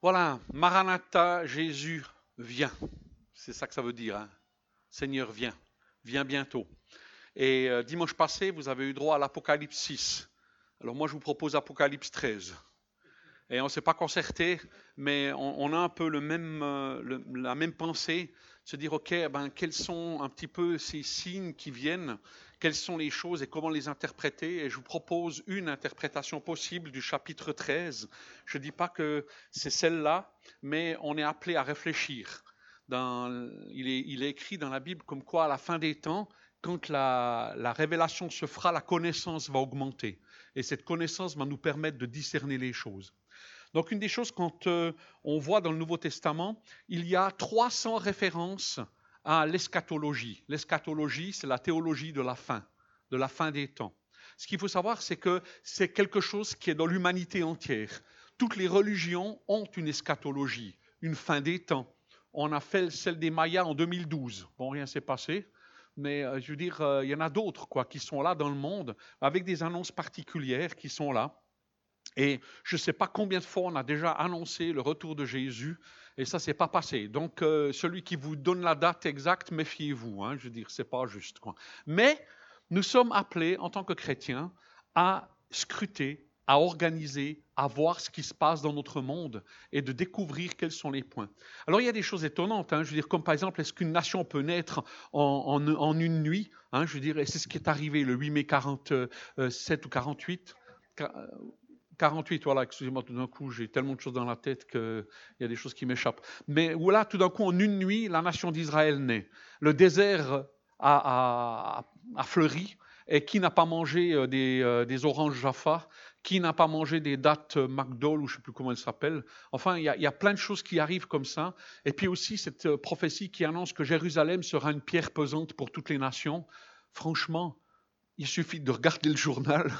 Voilà, Maranatha, Jésus vient. C'est ça que ça veut dire, hein. Seigneur vient, vient bientôt. Et dimanche passé, vous avez eu droit à l'Apocalypse 6. Alors moi, je vous propose Apocalypse 13. Et on ne s'est pas concerté, mais on a un peu la même pensée, se dire, OK, ben, quels sont un petit peu ces signes qui viennent, quelles sont les choses et comment les interpréter. Et je vous propose une interprétation possible du chapitre 13. Je ne dis pas que c'est celle-là, mais on est appelé à réfléchir. Il est écrit dans la Bible comme quoi à la fin des temps, quand la révélation se fera, la connaissance va augmenter. Et cette connaissance va nous permettre de discerner les choses. Donc une des choses quand on voit dans le Nouveau Testament, il y a 300 références à l'eschatologie. L'eschatologie, c'est la théologie de la fin des temps. Ce qu'il faut savoir, c'est que c'est quelque chose qui est dans l'humanité entière. Toutes les religions ont une eschatologie, une fin des temps. On a fait celle des Mayas en 2012. Bon, rien s'est passé, mais je veux dire, il y en a d'autres qui sont là dans le monde, avec des annonces particulières qui sont là. Et je ne sais pas combien de fois on a déjà annoncé le retour de Jésus et ça ne s'est pas passé. Donc, celui qui vous donne la date exacte, méfiez-vous. Hein, je veux dire, ce n'est pas juste. Mais nous sommes appelés, en tant que chrétiens, à scruter, à organiser, à voir ce qui se passe dans notre monde et de découvrir quels sont les points. Alors, il y a des choses étonnantes. Hein, je veux dire, comme par exemple, est-ce qu'une nation peut naître en une nuit, hein, je veux dire, et c'est ce qui est arrivé le 8 mai 47 ou 48. 48, voilà, excusez-moi, tout d'un coup, j'ai tellement de choses dans la tête qu'il y a des choses qui m'échappent. Mais voilà, tout d'un coup, en une nuit, la nation d'Israël naît. Le désert a fleuri. Et qui n'a pas mangé des oranges Jaffa? Qui n'a pas mangé des dattes Magdol, ou je ne sais plus comment elles s'appellent? Enfin, il y a plein de choses qui arrivent comme ça. Et puis aussi, cette prophétie qui annonce que Jérusalem sera une pierre pesante pour toutes les nations. Franchement, il suffit de regarder le journal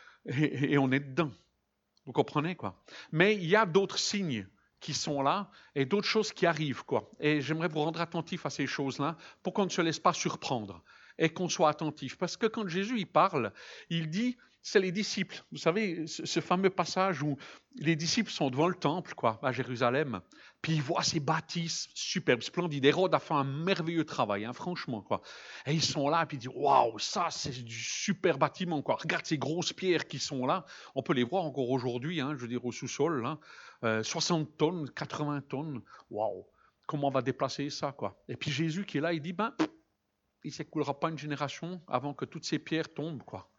et on est dedans. Vous comprenez, quoi? Mais il y a d'autres signes qui sont là et d'autres choses qui arrivent, quoi. Et j'aimerais vous rendre attentif à ces choses-là pour qu'on ne se laisse pas surprendre et qu'on soit attentif. Parce que quand Jésus il parle, il dit, c'est les disciples. Vous savez, ce fameux passage où les disciples sont devant le temple, à Jérusalem, puis ils voient ces bâtisses superbes, splendides. Hérode a fait un merveilleux travail, hein, franchement, quoi. Et ils sont là, puis ils disent, waouh, ça, c'est du super bâtiment, quoi. Regarde ces grosses pierres qui sont là. On peut les voir encore aujourd'hui, hein, je veux dire, au sous-sol, hein. 60 tonnes, 80 tonnes. Waouh, comment on va déplacer ça, quoi. Et puis Jésus qui est là, il dit, il ne s'écoulera pas une génération avant que toutes ces pierres tombent, quoi.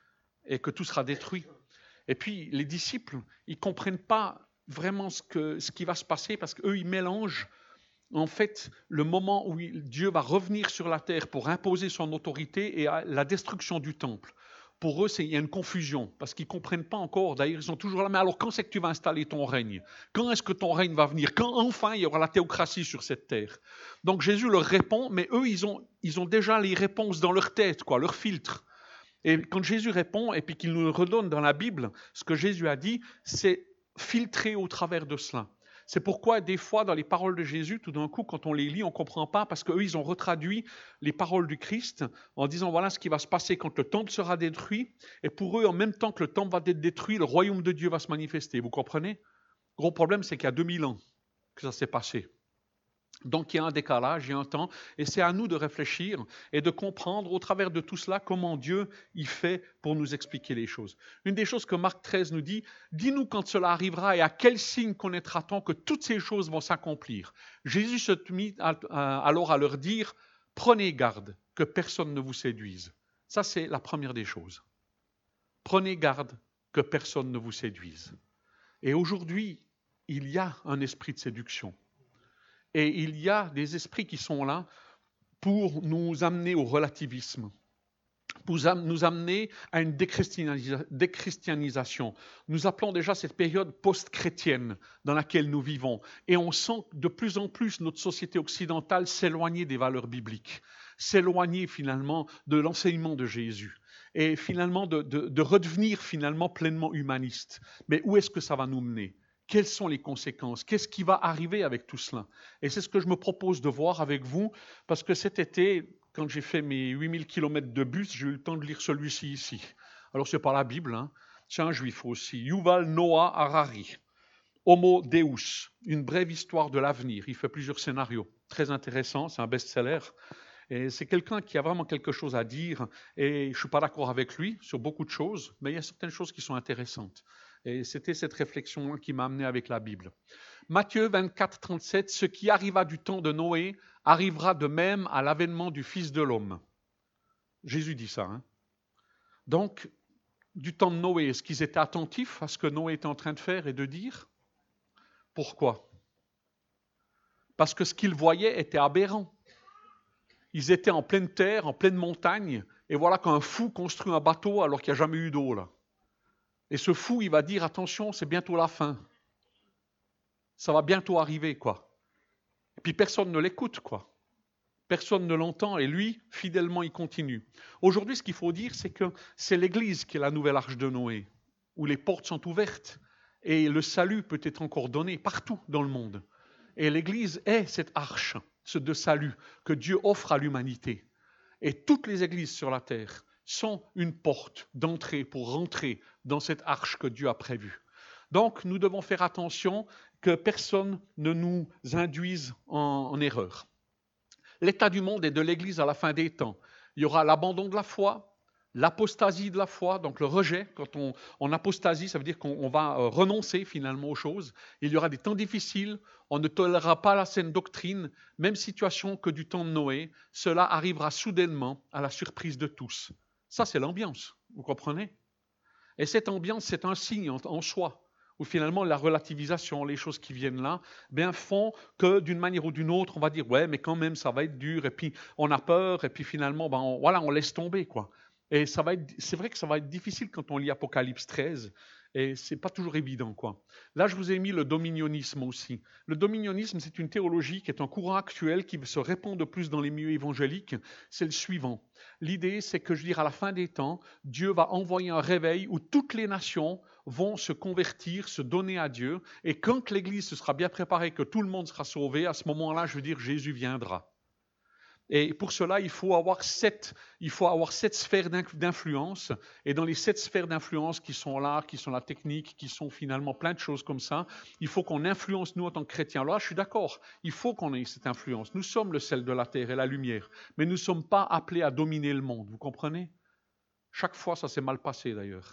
Et que tout sera détruit. Et puis les disciples, ils ne comprennent pas vraiment ce qui va se passer parce qu'eux, ils mélangent en fait le moment où Dieu va revenir sur la terre pour imposer son autorité et la destruction du temple. Pour eux, il y a une confusion parce qu'ils ne comprennent pas encore. D'ailleurs, ils sont toujours là. Mais alors, quand c'est que tu vas installer ton règne? Quand est-ce que ton règne va venir? Quand enfin il y aura la théocratie sur cette terre? Donc Jésus leur répond, mais eux, ils ont déjà les réponses dans leur tête, leur filtre. Et quand Jésus répond, et puis qu'il nous le redonne dans la Bible, ce que Jésus a dit, c'est filtrer au travers de cela. C'est pourquoi des fois, dans les paroles de Jésus, tout d'un coup, quand on les lit, on ne comprend pas, parce qu'eux, ils ont retraduit les paroles du Christ en disant, voilà ce qui va se passer quand le temple sera détruit. Et pour eux, en même temps que le temple va être détruit, le royaume de Dieu va se manifester. Vous comprenez? Gros problème, c'est qu'il y a 2000 ans que ça s'est passé. Donc il y a un décalage, il y a un temps, et c'est à nous de réfléchir et de comprendre au travers de tout cela comment Dieu y fait pour nous expliquer les choses. Une des choses que Marc 13 nous dit, dis-nous quand cela arrivera et à quel signe connaîtra-t-on que toutes ces choses vont s'accomplir. Jésus se mit alors à leur dire, prenez garde que personne ne vous séduise. Ça c'est la première des choses. Prenez garde que personne ne vous séduise. Et aujourd'hui, il y a un esprit de séduction. Et il y a des esprits qui sont là pour nous amener au relativisme, pour nous amener à une déchristianisation. Nous appelons déjà cette période post-chrétienne dans laquelle nous vivons. Et on sent de plus en plus notre société occidentale s'éloigner des valeurs bibliques, s'éloigner finalement de l'enseignement de Jésus. Et finalement de redevenir finalement pleinement humaniste. Mais où est-ce que ça va nous mener ? Quelles sont les conséquences? Qu'est-ce qui va arriver avec tout cela? Et c'est ce que je me propose de voir avec vous, parce que cet été, quand j'ai fait mes 8000 km de bus, j'ai eu le temps de lire celui-ci ici. Alors, ce n'est pas la Bible, hein. C'est un juif aussi, Yuval Noah Harari. Homo Deus, une brève histoire de l'avenir. Il fait plusieurs scénarios. Très intéressant, c'est un best-seller. Et c'est quelqu'un qui a vraiment quelque chose à dire. Et je ne suis pas d'accord avec lui sur beaucoup de choses, mais il y a certaines choses qui sont intéressantes. Et c'était cette réflexion qui m'a amené avec la Bible. Matthieu 24, 37, ce qui arriva du temps de Noé arrivera de même à l'avènement du Fils de l'homme. Jésus dit ça. Donc, du temps de Noé, est-ce qu'ils étaient attentifs à ce que Noé était en train de faire et de dire? Pourquoi? Parce que ce qu'ils voyaient était aberrant. Ils étaient en pleine terre, en pleine montagne, et voilà qu'un fou construit un bateau alors qu'il n'y a jamais eu d'eau là. Et ce fou, il va dire, attention, c'est bientôt la fin. Ça va bientôt arriver, quoi. Et puis personne ne l'écoute, quoi. Personne ne l'entend, et lui, fidèlement, il continue. Aujourd'hui, ce qu'il faut dire, c'est que c'est l'Église qui est la nouvelle arche de Noé, où les portes sont ouvertes, et le salut peut être encore donné partout dans le monde. Et l'Église est cette arche de salut que Dieu offre à l'humanité. Et toutes les églises sur la terre sont une porte d'entrée pour rentrer dans cette arche que Dieu a prévue. Donc, nous devons faire attention que personne ne nous induise en erreur. L'état du monde est de l'Église à la fin des temps. Il y aura l'abandon de la foi, l'apostasie de la foi, donc le rejet. Quand on apostasie, ça veut dire qu'on va renoncer finalement aux choses. Il y aura des temps difficiles, on ne tolérera pas la saine doctrine, même situation que du temps de Noé. Cela arrivera soudainement à la surprise de tous. Ça, c'est l'ambiance, vous comprenez? Et cette ambiance, c'est un signe en soi, où finalement la relativisation, les choses qui viennent là, bien font que d'une manière ou d'une autre, on va dire, ouais, mais quand même, ça va être dur, et puis on a peur, et puis finalement, on laisse tomber, quoi. Et c'est vrai que ça va être difficile quand on lit Apocalypse 13, et c'est pas toujours évident, quoi. Là, je vous ai mis le dominionisme aussi. Le dominionisme, c'est une théologie qui est un courant actuel qui se répand de plus dans les milieux évangéliques. C'est le suivant. L'idée, c'est que, à la fin des temps, Dieu va envoyer un réveil où toutes les nations vont se convertir, se donner à Dieu, et quand l'Église se sera bien préparée, que tout le monde sera sauvé, à ce moment-là, Jésus viendra. Et pour cela, il faut avoir sept sphères d'influence. Et dans les 7 sphères d'influence qui sont l'art, qui sont la technique, qui sont finalement plein de choses comme ça, il faut qu'on influence nous en tant que chrétiens. Alors là, je suis d'accord, il faut qu'on ait cette influence. Nous sommes le sel de la terre et la lumière, mais nous ne sommes pas appelés à dominer le monde, vous comprenez? Chaque fois, ça s'est mal passé d'ailleurs.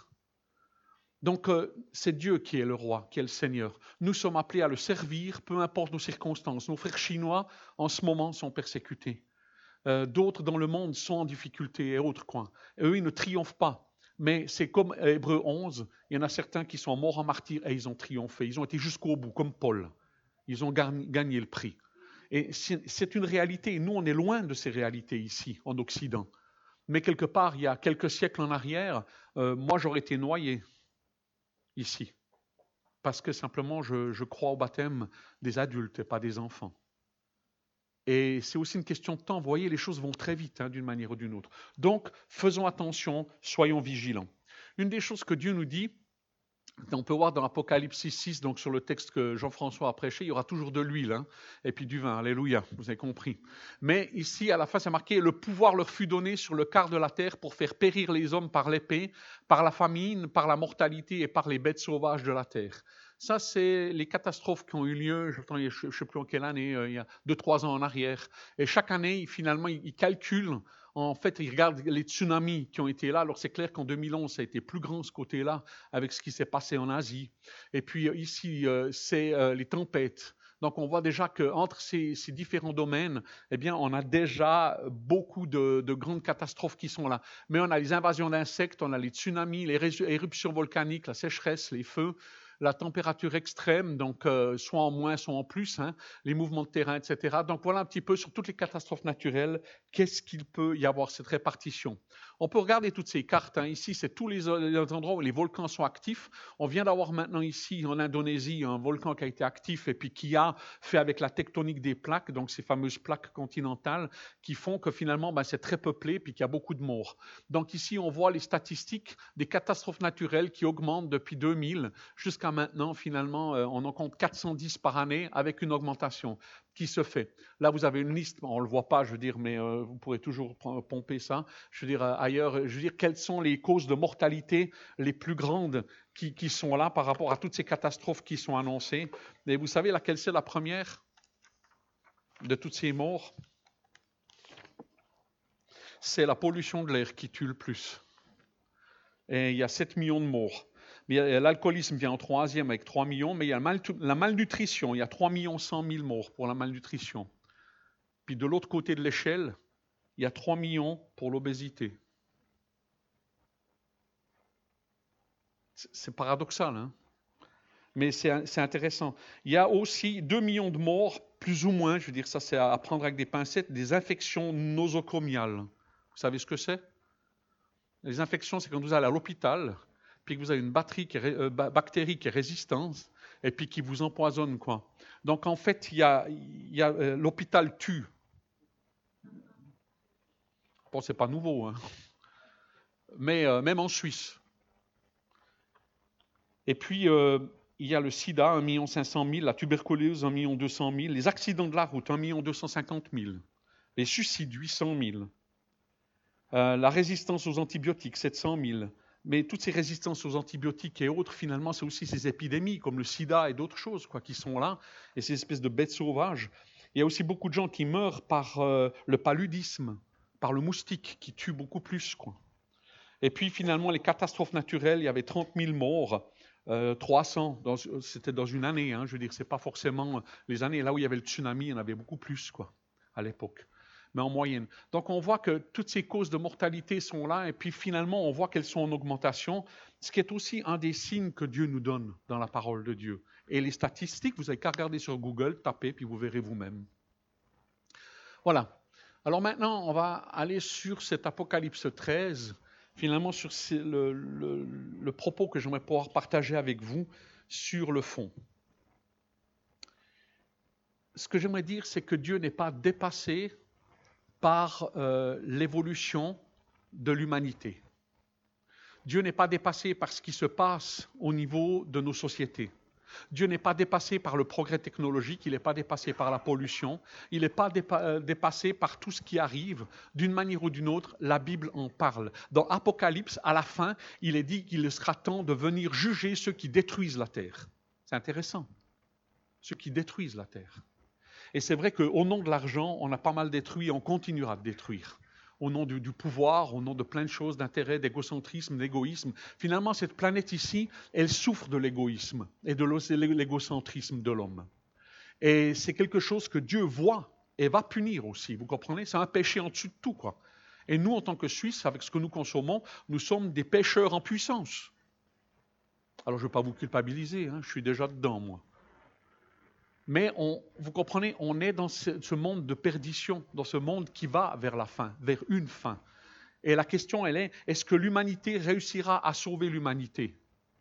Donc, c'est Dieu qui est le roi, qui est le Seigneur. Nous sommes appelés à le servir, peu importe nos circonstances. Nos frères chinois, en ce moment, sont persécutés. D'autres dans le monde sont en difficulté et autres coins. Et eux, ils ne triomphent pas. Mais c'est comme Hébreux 11, il y en a certains qui sont morts en martyrs et ils ont triomphé. Ils ont été jusqu'au bout, comme Paul. Ils ont gagné le prix. Et c'est une réalité. Nous, on est loin de ces réalités ici, en Occident. Mais quelque part, il y a quelques siècles en arrière, moi, j'aurais été noyé ici. Parce que simplement, je crois au baptême des adultes et pas des enfants. Et c'est aussi une question de temps. Vous voyez, les choses vont très vite, d'une manière ou d'une autre. Donc, faisons attention, soyons vigilants. Une des choses que Dieu nous dit, on peut voir dans Apocalypse 6, donc sur le texte que Jean-François a prêché, il y aura toujours de l'huile, et puis du vin, alléluia, vous avez compris. Mais ici, à la fin, c'est marqué, le pouvoir leur fut donné sur le quart de la terre pour faire périr les hommes par l'épée, par la famine, par la mortalité et par les bêtes sauvages de la terre. Ça, c'est les catastrophes qui ont eu lieu, je ne sais plus en quelle année, il y a 2-3 ans en arrière. Et chaque année, finalement, ils calculent, en fait, ils regardent les tsunamis qui ont été là. Alors, c'est clair qu'en 2011, ça a été plus grand ce côté-là, avec ce qui s'est passé en Asie. Et puis ici, c'est les tempêtes. Donc, on voit déjà qu'entre ces différents domaines, eh bien, on a déjà beaucoup de grandes catastrophes qui sont là. Mais on a les invasions d'insectes, on a les tsunamis, les éruptions volcaniques, la sécheresse, les feux, la température extrême, donc soit en moins, soit en plus, les mouvements de terrain, etc. Donc voilà un petit peu sur toutes les catastrophes naturelles, qu'est-ce qu'il peut y avoir cette répartition. On peut regarder toutes ces cartes. Ici, c'est tous les endroits où les volcans sont actifs. On vient d'avoir maintenant ici, en Indonésie, un volcan qui a été actif et puis qui a fait avec la tectonique des plaques, donc ces fameuses plaques continentales, qui font que finalement, c'est très peuplé puis qu'il y a beaucoup de morts. Donc ici, on voit les statistiques des catastrophes naturelles qui augmentent depuis 2000 jusqu'à maintenant, finalement, on en compte 410 par année avec une augmentation. qui se fait. Là, vous avez une liste, on ne le voit pas, je veux dire, mais vous pourrez toujours pomper ça. Je veux dire, ailleurs, je veux dire, quelles sont les causes de mortalité les plus grandes qui sont là par rapport à toutes ces catastrophes qui sont annoncées. Et vous savez laquelle c'est la première de toutes ces morts? C'est la pollution de l'air qui tue le plus. Et il y a 7 millions de morts. L'alcoolisme vient en troisième avec 3 millions, mais il y a la malnutrition. Il y a 3 100 000 morts pour la malnutrition. Puis de l'autre côté de l'échelle, il y a 3 millions pour l'obésité. C'est paradoxal, hein? Mais c'est intéressant. Il y a aussi 2 millions de morts, plus ou moins, je veux dire, ça c'est à prendre avec des pincettes, des infections nosocomiales. Vous savez ce que c'est? Les infections, c'est quand vous allez à l'hôpital, puis que vous avez une bactérie qui est résistante, et puis qui vous empoisonne, quoi. Donc, en fait, l'hôpital tue. Bon, c'est pas nouveau, hein. Mais même en Suisse. Et puis, il y a le sida, 1 500 000, la tuberculose, 1 200 000, les accidents de la route, 1 250 000, les suicides, 800 000, la résistance aux antibiotiques, 700 000. Mais toutes ces résistances aux antibiotiques et autres, finalement, c'est aussi ces épidémies, comme le sida et d'autres choses, quoi, qui sont là, et ces espèces de bêtes sauvages. Il y a aussi beaucoup de gens qui meurent par le paludisme, par le moustique, qui tue beaucoup plus, quoi. Et puis, finalement, les catastrophes naturelles, il y avait 30 000 morts. 300, c'était dans une année, hein, je veux dire, c'est pas forcément les années. Là où il y avait le tsunami, il y en avait beaucoup plus, quoi, à l'époque, mais en moyenne. Donc on voit que toutes ces causes de mortalité sont là, et puis finalement on voit qu'elles sont en augmentation, ce qui est aussi un des signes que Dieu nous donne dans la parole de Dieu. Et les statistiques, vous n'avez qu'à regarder sur Google, taper, puis vous verrez vous-même. Voilà. Alors maintenant, on va aller sur cet Apocalypse 13, finalement sur le propos que j'aimerais pouvoir partager avec vous sur le fond. Ce que j'aimerais dire, c'est que Dieu n'est pas dépassé par l'évolution de l'humanité. Dieu n'est pas dépassé par ce qui se passe au niveau de nos sociétés. Dieu n'est pas dépassé par le progrès technologique, il n'est pas dépassé par la pollution, il n'est pas dépassé par tout ce qui arrive. D'une manière ou d'une autre, la Bible en parle. Dans Apocalypse, à la fin, il est dit qu'il sera temps de venir juger ceux qui détruisent la terre. C'est intéressant. Ceux qui détruisent la terre. Et c'est vrai qu'au nom de l'argent, on a pas mal détruit, on continuera de détruire. Au nom du pouvoir, au nom de plein de choses, d'intérêt, d'égocentrisme, d'égoïsme. Finalement, cette planète ici, elle souffre de l'égoïsme et de l'égocentrisme de l'homme. Et c'est quelque chose que Dieu voit et va punir aussi, vous comprenez? C'est un péché en dessus de tout, quoi. Et nous, en tant que Suisses, avec ce que nous consommons, nous sommes des pécheurs en puissance. Alors, je ne veux pas vous culpabiliser, hein, je suis déjà dedans, moi. Mais vous comprenez, on est dans ce monde de perdition, dans ce monde qui va vers la fin, vers une fin. Et la question, elle est, est-ce que l'humanité réussira à sauver l'humanité?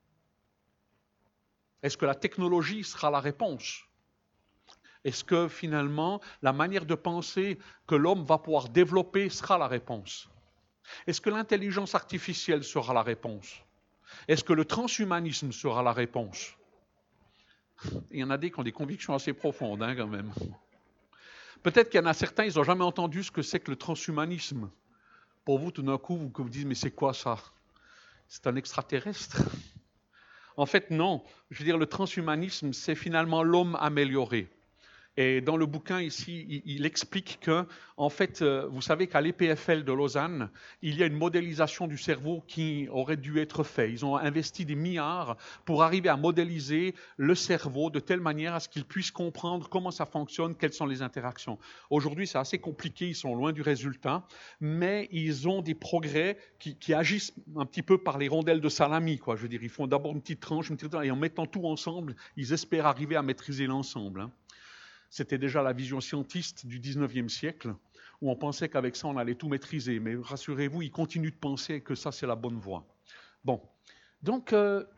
Est-ce que la technologie sera la réponse? Est-ce que finalement, la manière de penser que l'homme va pouvoir développer sera la réponse? Est-ce que l'intelligence artificielle sera la réponse? Est-ce que le transhumanisme sera la réponse? Il y en a des qui ont des convictions assez profondes, hein, quand même. Peut-être qu'il y en a certains, ils n'ont jamais entendu ce que c'est que le transhumanisme. Pour vous, tout d'un coup, vous dites, mais c'est quoi ça? C'est un extraterrestre? En fait, non. Je veux dire, le transhumanisme, c'est finalement l'homme amélioré. Et dans le bouquin ici, il explique que, en fait, vous savez qu'à l'EPFL de Lausanne, il y a une modélisation du cerveau qui aurait dû être faite. Ils ont investi des milliards pour arriver à modéliser le cerveau de telle manière à ce qu'ils puissent comprendre comment ça fonctionne, quelles sont les interactions. Aujourd'hui, c'est assez compliqué, ils sont loin du résultat, mais ils ont des progrès qui agissent un petit peu par les rondelles de salami, quoi. Je veux dire, ils font d'abord une petite tranche, et en mettant tout ensemble, ils espèrent arriver à maîtriser l'ensemble, hein. C'était déjà la vision scientiste du 19e siècle, où on pensait qu'avec ça, on allait tout maîtriser. Mais rassurez-vous, ils continuent de penser que ça, c'est la bonne voie. Bon, donc,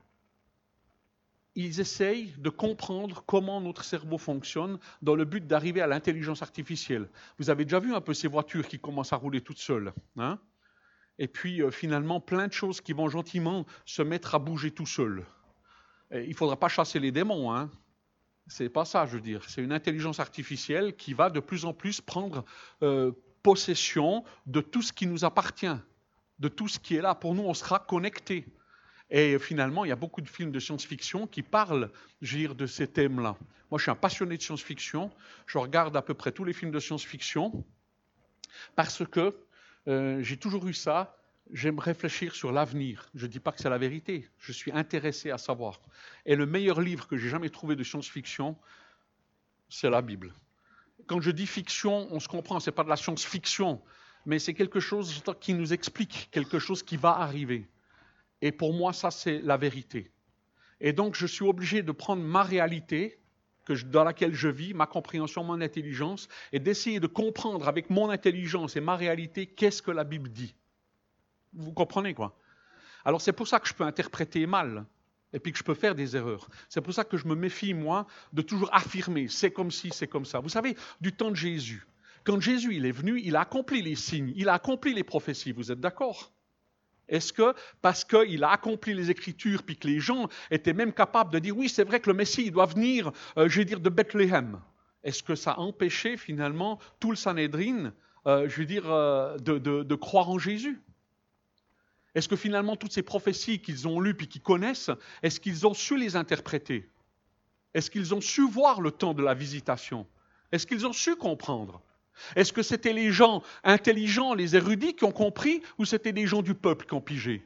ils essayent de comprendre comment notre cerveau fonctionne dans le but d'arriver à l'intelligence artificielle. Vous avez déjà vu un peu ces voitures qui commencent à rouler toutes seules, hein? Et puis, finalement, plein de choses qui vont gentiment se mettre à bouger tout seuls. Il ne faudra pas chasser les démons, hein? C'est pas ça, je veux dire. C'est une intelligence artificielle qui va de plus en plus prendre possession de tout ce qui nous appartient, de tout ce qui est là. Pour nous, on sera connecté. Et finalement, il y a beaucoup de films de science-fiction qui parlent, je veux dire, de ces thèmes-là. Moi, je suis un passionné de science-fiction. Je regarde à peu près tous les films de science-fiction parce que j'ai toujours eu ça. J'aime réfléchir sur l'avenir. Je ne dis pas que c'est la vérité. Je suis intéressé à savoir. Et le meilleur livre que j'ai jamais trouvé de science-fiction, c'est la Bible. Quand je dis fiction, on se comprend, ce n'est pas de la science-fiction, mais c'est quelque chose qui nous explique quelque chose qui va arriver. Et pour moi, ça, c'est la vérité. Et donc, je suis obligé de prendre ma réalité, dans laquelle je vis, ma compréhension, mon intelligence, et d'essayer de comprendre avec mon intelligence et ma réalité, qu'est-ce que la Bible dit. Vous comprenez, quoi? Alors, c'est pour ça que je peux interpréter mal, et puis que je peux faire des erreurs. C'est pour ça que je me méfie, moi, de toujours affirmer, c'est comme ci, c'est comme ça. Vous savez, du temps de Jésus, quand Jésus il est venu, il a accompli les signes, il a accompli les prophéties, vous êtes d'accord? Est-ce que, parce qu'il a accompli les Écritures, puis que les gens étaient même capables de dire, oui, c'est vrai que le Messie il doit venir, je veux dire, de Bethléem, est-ce que ça a empêché finalement tout le Sanhédrin, je veux dire, de croire en Jésus? Est-ce que finalement toutes ces prophéties qu'ils ont lues puis qu'ils connaissent, est-ce qu'ils ont su les interpréter? Est-ce qu'ils ont su voir le temps de la visitation? Est-ce qu'ils ont su comprendre? Est-ce que c'était les gens intelligents, les érudits qui ont compris, ou c'était des gens du peuple qui ont pigé?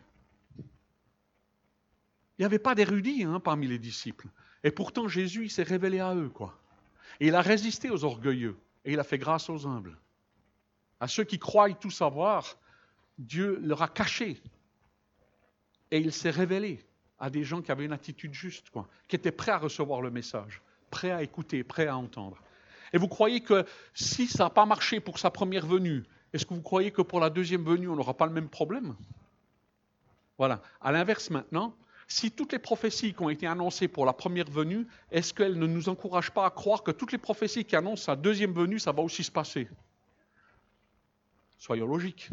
Il n'y avait pas d'érudits parmi les disciples. Et pourtant, Jésus il s'est révélé à eux, quoi. Et il a résisté aux orgueilleux, et il a fait grâce aux humbles. À ceux qui croient tout savoir, Dieu leur a caché. Et il s'est révélé à des gens qui avaient une attitude juste, quoi, qui étaient prêts à recevoir le message, prêts à écouter, prêts à entendre. Et vous croyez que si ça n'a pas marché pour sa première venue, est-ce que vous croyez que pour la deuxième venue, on n'aura pas le même problème? Voilà. À l'inverse maintenant, si toutes les prophéties qui ont été annoncées pour la première venue, est-ce qu'elles ne nous encouragent pas à croire que toutes les prophéties qui annoncent sa deuxième venue, ça va aussi se passer? Soyons logiques.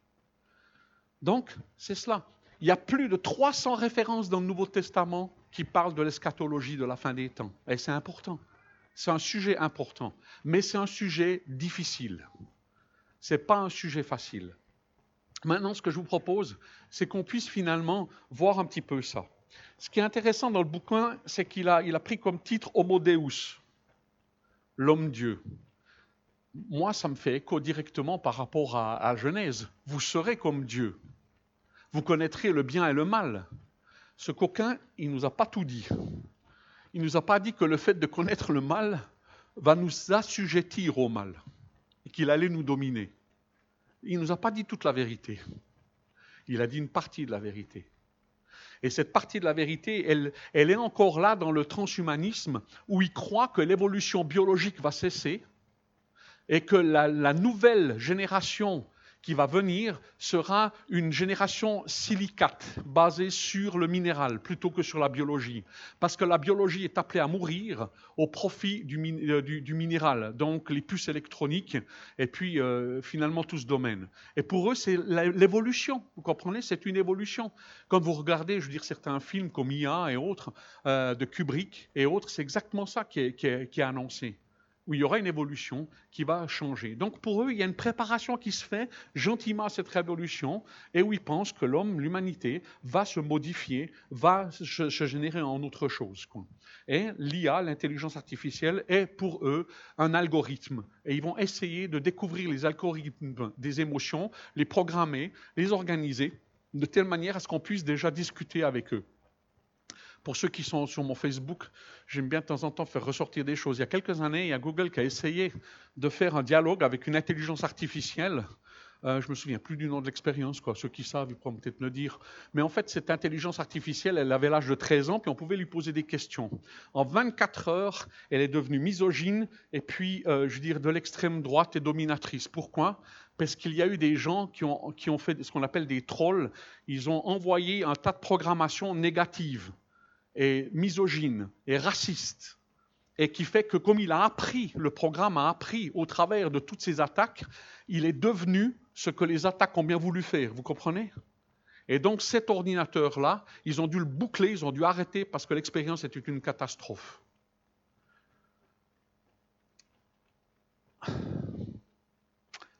Donc, c'est cela. Il y a plus de 300 références dans le Nouveau Testament qui parlent de l'eschatologie, de la fin des temps. Et c'est important. C'est un sujet important, mais c'est un sujet difficile. Ce n'est pas un sujet facile. Maintenant, ce que je vous propose, c'est qu'on puisse finalement voir un petit peu ça. Ce qui est intéressant dans le bouquin, c'est qu'il a pris comme titre Homo Deus, l'homme-dieu. Moi, ça me fait écho directement par rapport à Genèse. Vous serez comme Dieu. Vous connaîtrez le bien et le mal. Ce coquin, il ne nous a pas tout dit. Il ne nous a pas dit que le fait de connaître le mal va nous assujettir au mal et qu'il allait nous dominer. Il ne nous a pas dit toute la vérité. Il a dit une partie de la vérité. Et cette partie de la vérité, elle est encore là dans le transhumanisme où il croit que l'évolution biologique va cesser et que la nouvelle génération qui va venir sera une génération silicate, basée sur le minéral plutôt que sur la biologie. Parce que la biologie est appelée à mourir au profit du minéral, donc les puces électroniques et puis finalement tout ce domaine. Et pour eux, c'est l'évolution, vous comprenez? C'est une évolution. Quand vous regardez, je veux dire, certains films comme IA et autres, de Kubrick et autres, c'est exactement ça qui est annoncé, où il y aura une évolution qui va changer. Donc pour eux, il y a une préparation qui se fait gentiment à cette révolution et où ils pensent que l'homme, l'humanité, va se modifier, va se générer en autre chose, quoi. Et l'IA, l'intelligence artificielle, est pour eux un algorithme. Et ils vont essayer de découvrir les algorithmes des émotions, les programmer, les organiser, de telle manière à ce qu'on puisse déjà discuter avec eux. Pour ceux qui sont sur mon Facebook, j'aime bien de temps en temps faire ressortir des choses. Il y a quelques années, il y a Google qui a essayé de faire un dialogue avec une intelligence artificielle. Je ne me souviens plus du nom de l'expérience, quoi. Ceux qui savent, ils pourront peut-être me dire. Mais en fait, cette intelligence artificielle, elle avait l'âge de 13 ans, puis on pouvait lui poser des questions. En 24 heures, elle est devenue misogyne, et puis, je veux dire, de l'extrême droite et dominatrice. Pourquoi? Parce qu'il y a eu des gens qui ont fait ce qu'on appelle des trolls. Ils ont envoyé un tas de programmations négatives et misogyne et raciste, et qui fait que comme il a appris, le programme a appris au travers de toutes ces attaques, il est devenu ce que les attaques ont bien voulu faire, vous comprenez? Et donc cet ordinateur-là, ils ont dû le boucler, ils ont dû arrêter parce que l'expérience était une catastrophe.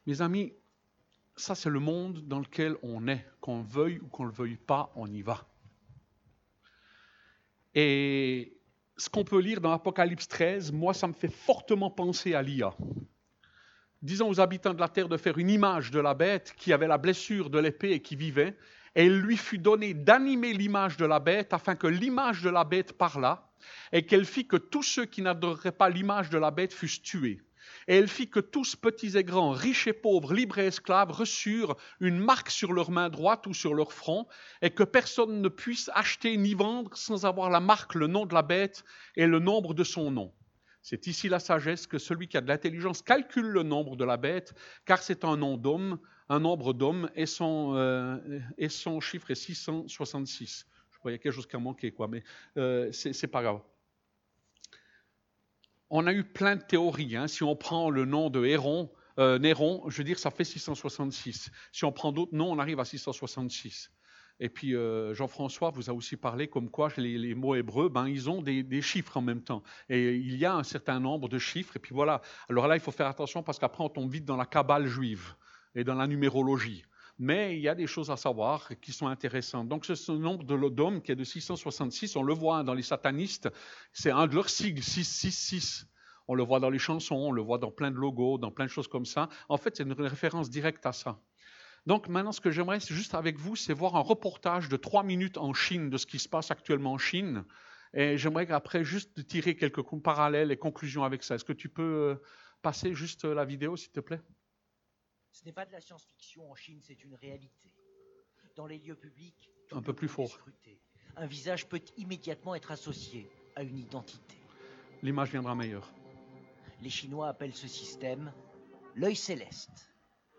Mes amis, ça c'est le monde dans lequel on est. Qu'on veuille ou qu'on ne le veuille pas, on y va. Et ce qu'on peut lire dans Apocalypse 13, moi ça me fait fortement penser à l'IA. Disons aux habitants de la terre de faire une image de la bête qui avait la blessure de l'épée et qui vivait, et il lui fut donné d'animer l'image de la bête afin que l'image de la bête parlât, et qu'elle fit que tous ceux qui n'adoreraient pas l'image de la bête fussent tués. Et elle fit que tous, petits et grands, riches et pauvres, libres et esclaves, reçurent une marque sur leur main droite ou sur leur front, et que personne ne puisse acheter ni vendre sans avoir la marque, le nom de la bête et le nombre de son nom. C'est ici la sagesse que celui qui a de l'intelligence calcule le nombre de la bête, car c'est un nombre d'hommes, et son chiffre est 666. Je crois qu'il y a quelque chose qui a manqué, quoi, mais c'est pas grave. On a eu plein de théories. Hein. Si on prend le nom de Néron, je veux dire, ça fait 666. Si on prend d'autres noms, on arrive à 666. Et puis Jean-François vous a aussi parlé comme quoi les mots hébreux, ils ont des chiffres en même temps. Et il y a un certain nombre de chiffres. Et puis voilà. Alors là, il faut faire attention parce qu'après, on tombe vite dans la cabale juive et dans la numérologie. Mais il y a des choses à savoir qui sont intéressantes. Donc ce nombre de l'Odom qui est de 666, on le voit dans les satanistes, c'est un de leurs sigles, 666. On le voit dans les chansons, on le voit dans plein de logos, dans plein de choses comme ça. En fait, c'est une référence directe à ça. Donc maintenant, ce que j'aimerais juste avec vous, c'est voir un reportage de 3 minutes en Chine de ce qui se passe actuellement en Chine. Et j'aimerais qu'après, juste tirer quelques parallèles et conclusions avec ça. Est-ce que tu peux passer juste la vidéo, s'il te plaît ? Ce n'est pas de la science-fiction en Chine, c'est une réalité. Dans les lieux publics, un peu plus fort. Un visage peut immédiatement être associé à une identité. L'image viendra meilleure. Les Chinois appellent ce système l'œil céleste.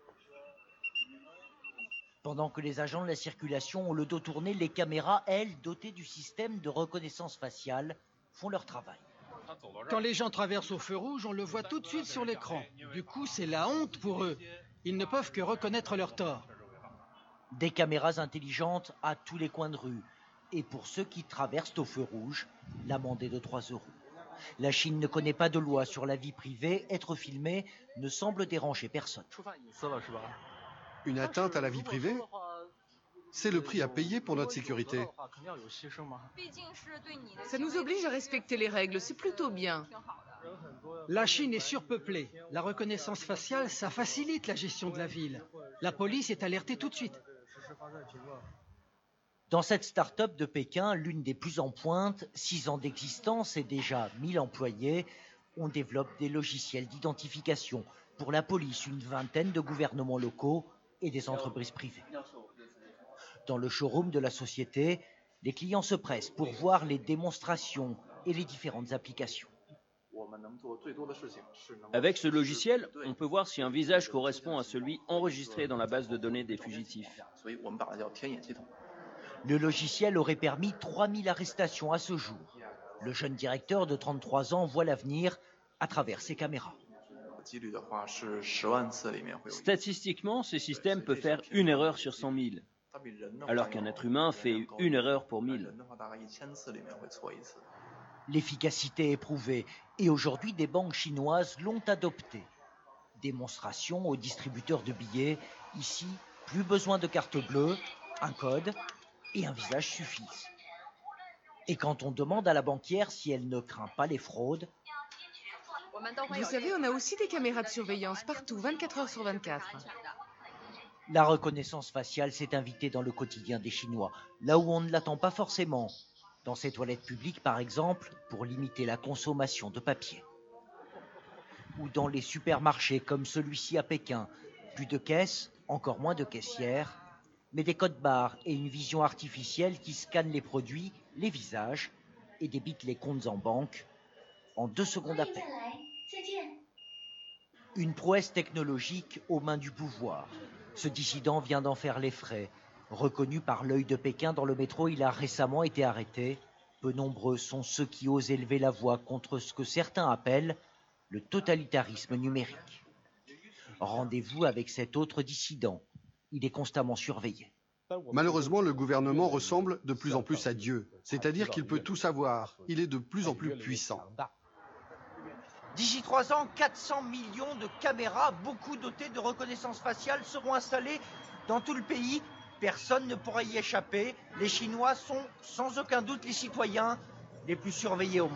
Pendant que les agents de la circulation ont le dos tourné, les caméras, elles, dotées du système de reconnaissance faciale, font leur travail. Quand les gens traversent au feu rouge, on le voit tout de suite sur l'écran. Du coup, c'est la honte pour eux. Ils ne peuvent que reconnaître leur tort. Des caméras intelligentes à tous les coins de rue. Et pour ceux qui traversent au feu rouge, l'amende est de 3 €. La Chine ne connaît pas de loi sur la vie privée. Être filmé ne semble déranger personne. Une atteinte à la vie privée ? C'est le prix à payer pour notre sécurité. Ça nous oblige à respecter les règles, c'est plutôt bien. La Chine est surpeuplée. La reconnaissance faciale, ça facilite la gestion de la ville. La police est alertée tout de suite. Dans cette start-up de Pékin, l'une des plus en pointe, 6 ans d'existence et déjà 1000 employés, on développe des logiciels d'identification pour la police, une vingtaine de gouvernements locaux et des entreprises privées. Dans le showroom de la société, les clients se pressent pour voir les démonstrations et les différentes applications. Avec ce logiciel, on peut voir si un visage correspond à celui enregistré dans la base de données des fugitifs. Le logiciel aurait permis 3000 arrestations à ce jour. Le jeune directeur de 33 ans voit l'avenir à travers ses caméras. Statistiquement, ce système peut faire une erreur sur 100 000, alors qu'un être humain fait une erreur pour 1000. L'efficacité est prouvée et aujourd'hui des banques chinoises l'ont adoptée. Démonstration aux distributeurs de billets, ici, plus besoin de carte bleue, un code et un visage suffisent. Et quand on demande à la banquière si elle ne craint pas les fraudes, Vous savez, on a aussi des caméras de surveillance partout, 24 heures sur 24. la reconnaissance faciale s'est invitée dans le quotidien des Chinois, là où on ne l'attend pas forcément. Dans ces toilettes publiques, par exemple, pour limiter la consommation de papier. Ou dans les supermarchés comme celui-ci à Pékin. Plus de caisses, encore moins de caissières, mais des codes barres et une vision artificielle qui scanne les produits, les visages et débite les comptes en banque en 2 secondes à peine. Une prouesse technologique aux mains du pouvoir. Ce dissident vient d'en faire les frais. Reconnu par l'œil de Pékin dans le métro, il a récemment été arrêté. Peu nombreux sont ceux qui osent élever la voix contre ce que certains appellent le totalitarisme numérique. Rendez-vous avec cet autre dissident. Il est constamment surveillé. Malheureusement, le gouvernement ressemble de plus en plus à Dieu, c'est-à-dire qu'il peut tout savoir. Il est de plus en plus puissant. D'ici 3 ans, 400 millions de caméras, beaucoup dotées de reconnaissance faciale, seront installées dans tout le pays. Personne ne pourra y échapper. Les Chinois sont sans aucun doute les citoyens les plus surveillés au monde.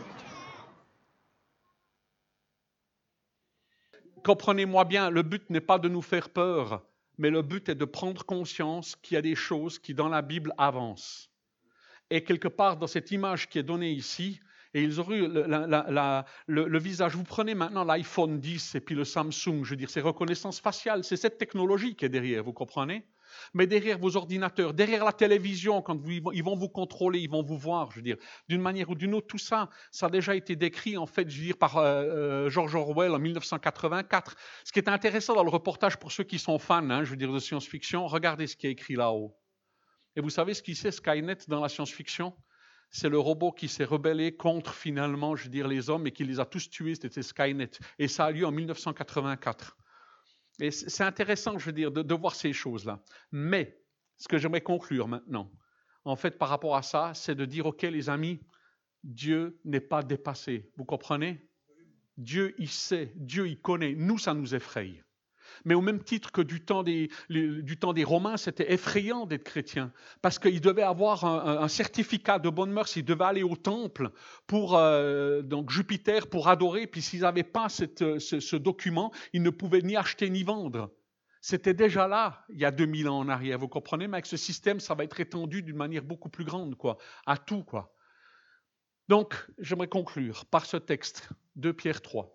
Comprenez-moi bien, le but n'est pas de nous faire peur, mais le but est de prendre conscience qu'il y a des choses qui, dans la Bible, avancent. Et quelque part, dans cette image qui est donnée ici, et ils ont eu le visage. Vous prenez maintenant l'iPhone 10 et puis le Samsung, je veux dire, c'est reconnaissance faciale, c'est cette technologie qui est derrière, vous comprenez? Mais derrière vos ordinateurs, derrière la télévision, quand ils vont vous contrôler, ils vont vous voir, je veux dire, d'une manière ou d'une autre, tout ça, ça a déjà été décrit, en fait, je veux dire, par George Orwell en 1984. Ce qui est intéressant dans le reportage, pour ceux qui sont fans, je veux dire, de science-fiction, regardez ce qui est écrit là-haut. Et vous savez ce qui c'est Skynet dans la science-fiction? C'est le robot qui s'est rebellé contre, finalement, je veux dire, les hommes et qui les a tous tués, c'était Skynet. Et ça a lieu en 1984. Et c'est intéressant, je veux dire, de voir ces choses-là. Mais, ce que j'aimerais conclure maintenant, en fait, par rapport à ça, c'est de dire, OK, les amis, Dieu n'est pas dépassé. Vous comprenez? Dieu, il sait, Dieu, il connaît. Nous, ça nous effraie. Mais au même titre que du temps des Romains, c'était effrayant d'être chrétien, parce qu'ils devaient avoir un certificat de bonne mœurs, ils devaient aller au temple pour donc Jupiter pour adorer, puis s'ils n'avaient pas ce document, ils ne pouvaient ni acheter ni vendre. C'était déjà là, il y a 2000 ans en arrière, vous comprenez, mais avec ce système, ça va être étendu d'une manière beaucoup plus grande, quoi, à tout, quoi. Donc, j'aimerais conclure par ce texte, 2 Pierre 3.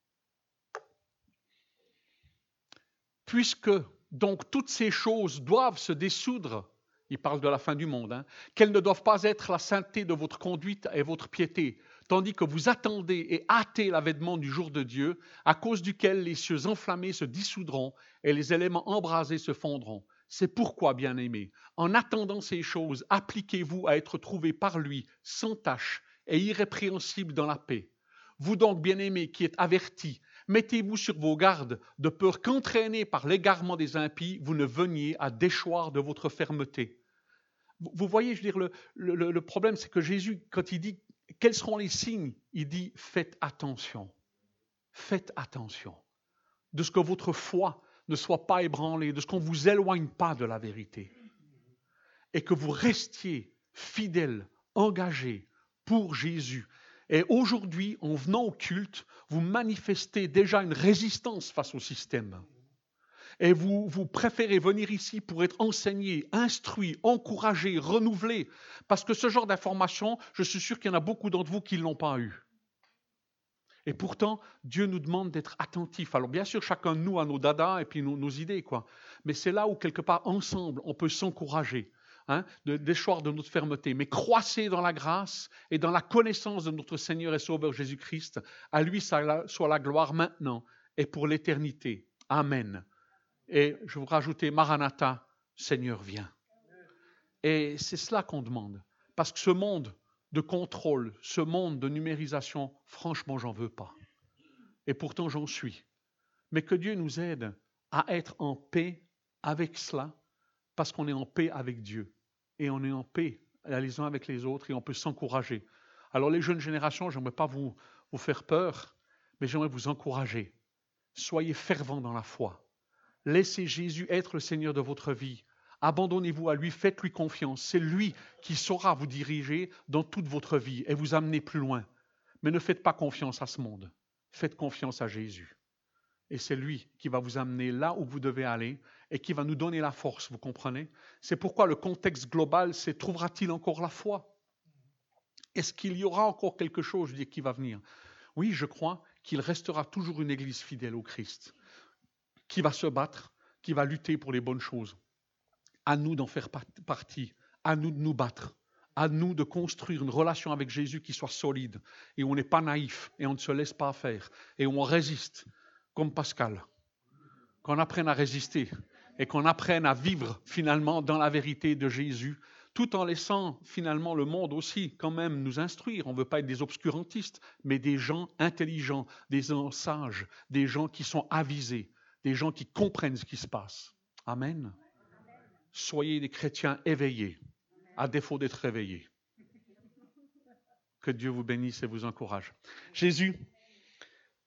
Puisque donc toutes ces choses doivent se dissoudre, il parle de la fin du monde, qu'elles ne doivent pas être la sainteté de votre conduite et votre piété, tandis que vous attendez et hâtez l'avènement du jour de Dieu, à cause duquel les cieux enflammés se dissoudront et les éléments embrasés se fondront. C'est pourquoi, bien-aimés, en attendant ces choses, appliquez-vous à être trouvés par lui sans tache et irrépréhensibles dans la paix. Vous donc, bien-aimés, qui êtes avertis, mettez-vous sur vos gardes, de peur qu'entraînés par l'égarement des impies, vous ne veniez à déchoir de votre fermeté. Vous voyez, je veux dire, le problème, c'est que Jésus, quand il dit « Quels seront les signes ?» il dit « Faites attention. Faites attention. De ce que votre foi ne soit pas ébranlée, de ce qu'on ne vous éloigne pas de la vérité. Et que vous restiez fidèles, engagés pour Jésus. » Et aujourd'hui, en venant au culte, vous manifestez déjà une résistance face au système. Et vous préférez venir ici pour être enseigné, instruit, encouragé, renouvelé. Parce que ce genre d'information, je suis sûr qu'il y en a beaucoup d'entre vous qui ne l'ont pas eu. Et pourtant, Dieu nous demande d'être attentifs. Alors bien sûr, chacun de nous a nos dadas et puis nos idées, quoi. Mais c'est là où, quelque part, ensemble, on peut s'encourager. De déchoir de notre fermeté, mais croissez dans la grâce et dans la connaissance de notre Seigneur et Sauveur Jésus-Christ. À lui soit la gloire maintenant et pour l'éternité. Amen. Et je vous rajouter Maranatha, Seigneur viens. Et c'est cela qu'on demande. Parce que ce monde de contrôle, ce monde de numérisation, franchement, j'en veux pas. Et pourtant, j'en suis. Mais que Dieu nous aide à être en paix avec cela, parce qu'on est en paix avec Dieu. Et on est en paix les uns avec les autres et on peut s'encourager. Alors les jeunes générations, je n'aimerais pas vous faire peur, mais j'aimerais vous encourager. Soyez fervents dans la foi. Laissez Jésus être le Seigneur de votre vie. Abandonnez-vous à lui, faites-lui confiance. C'est lui qui saura vous diriger dans toute votre vie et vous amener plus loin. Mais ne faites pas confiance à ce monde. Faites confiance à Jésus. Et c'est lui qui va vous amener là où vous devez aller et qui va nous donner la force, vous comprenez? C'est pourquoi le contexte global, c'est trouvera-t-il encore la foi? Est-ce qu'il y aura encore quelque chose, je dis, qui va venir? Oui, je crois qu'il restera toujours une église fidèle au Christ, qui va se battre, qui va lutter pour les bonnes choses. À nous d'en faire partie, à nous de nous battre, à nous de construire une relation avec Jésus qui soit solide et où on n'est pas naïf et on ne se laisse pas faire et où on résiste. Comme Pascal, qu'on apprenne à résister et qu'on apprenne à vivre finalement dans la vérité de Jésus, tout en laissant finalement le monde aussi quand même nous instruire. On ne veut pas être des obscurantistes, mais des gens intelligents, des gens sages, des gens qui sont avisés, des gens qui comprennent ce qui se passe. Amen. Soyez des chrétiens éveillés, à défaut d'être réveillés. Que Dieu vous bénisse et vous encourage. Jésus,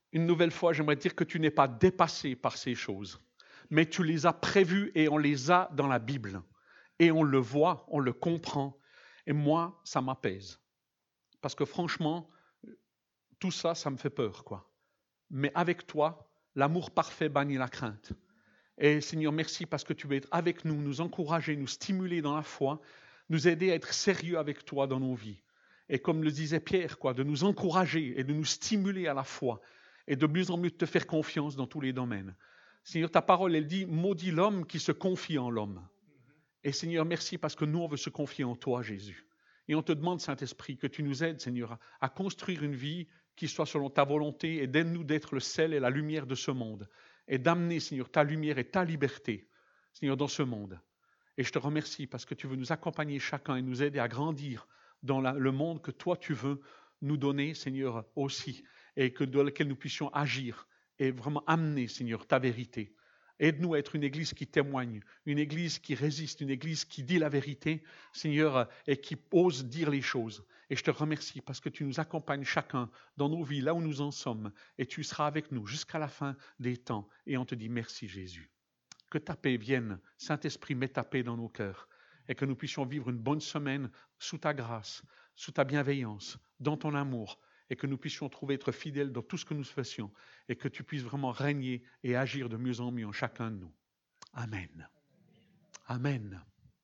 une nouvelle fois, j'aimerais dire que tu n'es pas dépassé par ces choses, mais tu les as prévues et on les a dans la Bible. Et on le voit, on le comprend. Et moi, ça m'apaise. Parce que franchement, tout ça, ça me fait peur, quoi. Mais avec toi, l'amour parfait bannit la crainte. Et Seigneur, merci parce que tu veux être avec nous, nous encourager, nous stimuler dans la foi, nous aider à être sérieux avec toi dans nos vies. Et comme le disait Pierre, quoi, de nous encourager et de nous stimuler à la foi et de mieux en mieux te faire confiance dans tous les domaines. Seigneur, ta parole, elle dit, maudit l'homme qui se confie en l'homme. Et Seigneur, merci parce que nous, on veut se confier en toi, Jésus. Et on te demande, Saint-Esprit, que tu nous aides, Seigneur, à construire une vie qui soit selon ta volonté et d'aide-nous d'être le sel et la lumière de ce monde et d'amener, Seigneur, ta lumière et ta liberté, Seigneur, dans ce monde. Et je te remercie parce que tu veux nous accompagner chacun et nous aider à grandir dans le monde que toi, tu veux nous donner, Seigneur, aussi, et dans lequel nous puissions agir et vraiment amener, Seigneur, ta vérité. Aide-nous à être une église qui témoigne, une église qui résiste, une église qui dit la vérité, Seigneur, et qui ose dire les choses. Et je te remercie parce que tu nous accompagnes chacun dans nos vies, là où nous en sommes, et tu seras avec nous jusqu'à la fin des temps. Et on te dit merci Jésus. Que ta paix vienne, Saint-Esprit, mets ta paix dans nos cœurs, et que nous puissions vivre une bonne semaine sous ta grâce, sous ta bienveillance, dans ton amour, et que nous puissions trouver être fidèles dans tout ce que nous fassions, et que tu puisses vraiment régner et agir de mieux en mieux en chacun de nous. Amen. Amen.